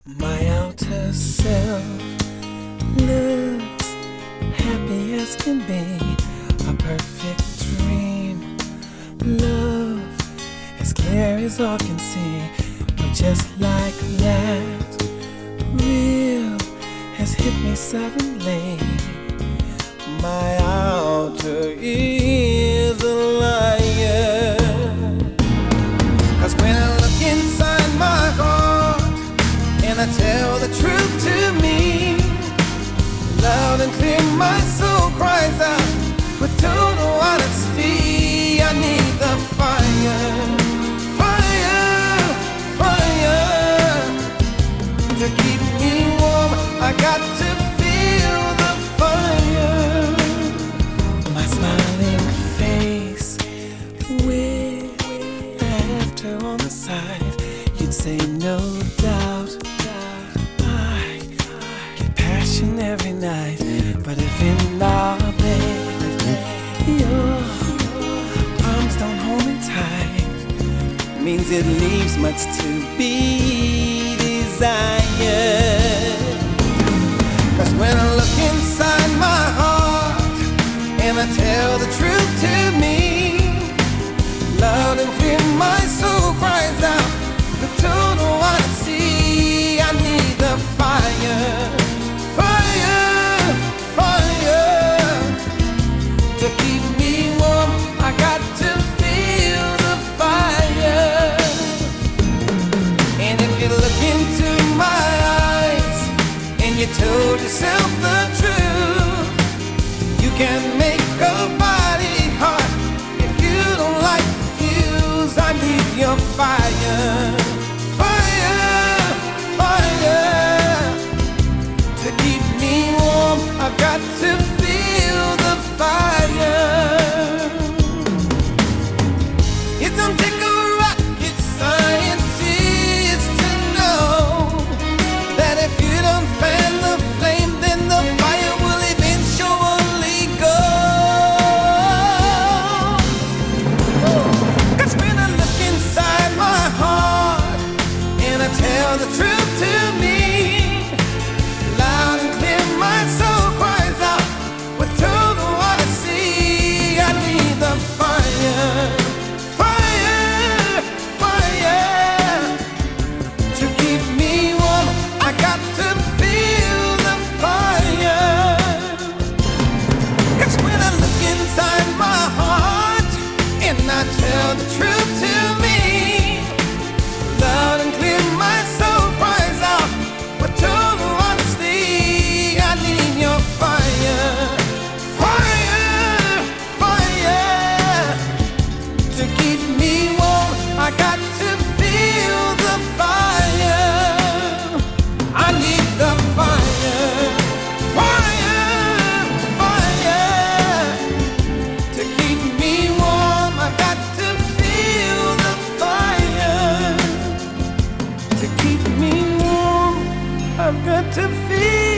My outer self looks happy as can be, a perfect dream. Love as clear as all can see, but just like that, real has hit me suddenly. My outer is a liar, 'cause when I look inside my heart and I tell the truth to me, loud and clear my soul cries out with total honesty. I need the fire, fire, fire to keep me warm. I got to feel the fire. My smiling face with laughter on the side, you'd say no doubt. I get passion every night, but if in our bed your arms don't hold me tight, means it leaves much to be desired. 'Cause when I look inside my heart and I tell the truth to me, loud and clear my soul cries out with total honesty. I need the fire, fire, fire to keep me warm. I got to feel the fire. And if you look into my eyes and you told yourself the truth, you can make a body hot if you don't like the fuse. I need your fire, fire, fire to keep me warm. I've got to feel the fire. It don't take a rocket scientist to know that if you don't fan the flame, then the fire will eventually go. 'Cause when I look inside my heart and I tell the truth to me, loud and clear my soul cries out with total honesty. I need the fire, fire, fire to keep me warm. I got to feel the fire. 'Cause when I look inside my heart and I tell the truth to me, loud and clear my soul cries out with total honesty. I need your fire, fire, fire to keep me warm. I got to feel the fire. I need the fire, fire, fire to keep me warm. I got to feel the fire to keep me warm. I've got to feel